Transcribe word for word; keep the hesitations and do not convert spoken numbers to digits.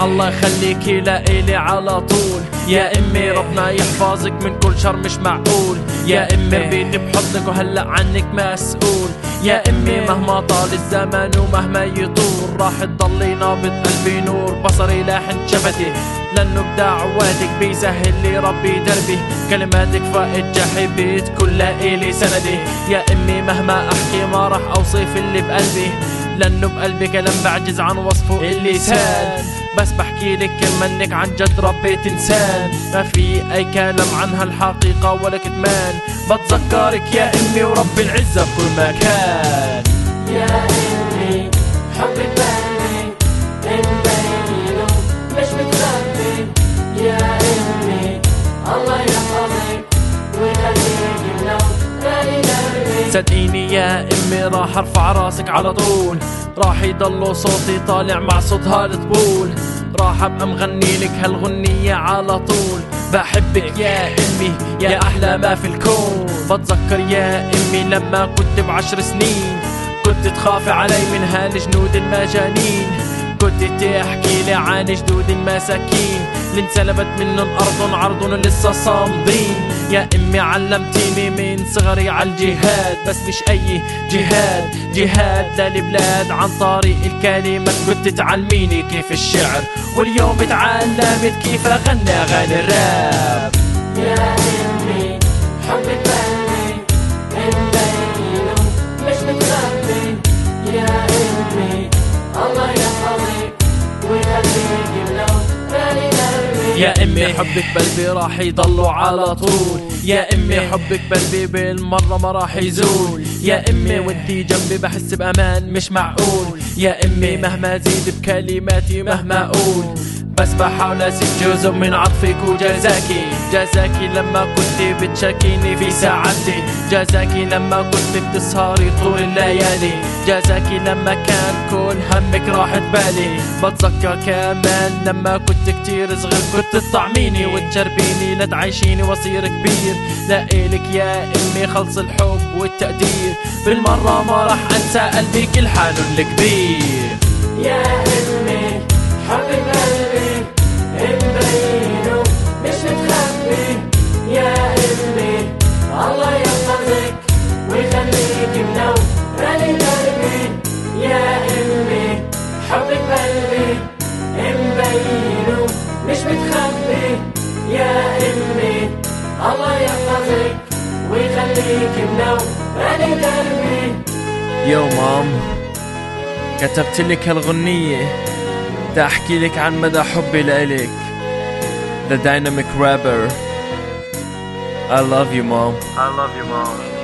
الله يخليكي لإلي على طول. يا امي ربنا يحفظك من كل شر مش معقول. يا امي ربيني بحضنك وهلأ عنك مسؤول. يا امي مهما طال الزمن ومهما يطول راح تضلي نابض قلبي نور. بصري لاحن شفتي لانه بدعواتك بيسهل لي ربي دربي. كلماتك فائت جحبي تكون لإلي سندي. يا امي مهما احكي ما راح اوصف اللي بقلبي لانه بقلبي كلام بعجز عن وصفه اللسان. بس بحكي لك منك عن جد ربيت انسان. ما في اي كلام عنها الحقيقة ولا كتمان. بتذكرك يا امي ورب العزة بكل مكان. يا امي حبك بقلبي مبينه مش متخبي. يا امي الله يحفظك ويخليك منور غالي دربي. صدقيني يا امي راح ارفع راسك على طول. راح يضل صوتي طالع مع صوت هالطبول. راح ابقى مغني لك هالغنية على طول. بحبك يا امي يا احلى ما في الكون. بتذكر يا امي لما كنت بعشر سنين كنت تخافي علي من هالجنود المجانين. كنت تحكي لي عن جدود المساكين اللي انسلبت منن ارض عرضن لسه صامدين. يا امي علمتيني من صغري عالجهاد بس مش اي جهاد. جهاد للبلاد عن طريق الكلمات. كنت تعلميني كيف الشعر واليوم اتعلمت كيف اغني اغاني الراب. يا امي حبك بقلبي مبينه مش متخبي. يا امي الله يحفظك ويخليك منور غالي دربي. يا امي حبك بقلبي راح يضلوا على طول. يا امي حبك بقلبي بالمرة ما راح يزول. يا امي وانتي جنبي بحس بامان مش معقول. يا امي مهما زيد بكلماتي مهما اقول بس بحاول اسيب جزء من عطفك وجزاكي. جزاكي لما كنت بتشاكيني في ساعتي. جزاكي لما كنت بتسهري طول الليالي. جزاكي لما كان كل همك راحت بالي. بتذكر كمان لما كنت كتير صغير كنت تطعميني وتشربيني لتعيشيني واصير كبير. لإلك يا امي خلص الحب والتقدير. بالمرة ما راح انسى قلبي كل حاله الكبير. يا امي حبك بقلبي مبينه مش متخبي. يا امي الله يحفظك ويخليك منور غالي دربي. يا امي حبك بقلبي مبينه مش متخبي. يا امي الله يحفظك ويخليك منور غالي دربي. يو مام كتبت لك هالغنية دا احكي لك عن مدى حبي لإلك. The Dynamic Rapper. I love you mom. I love you mom.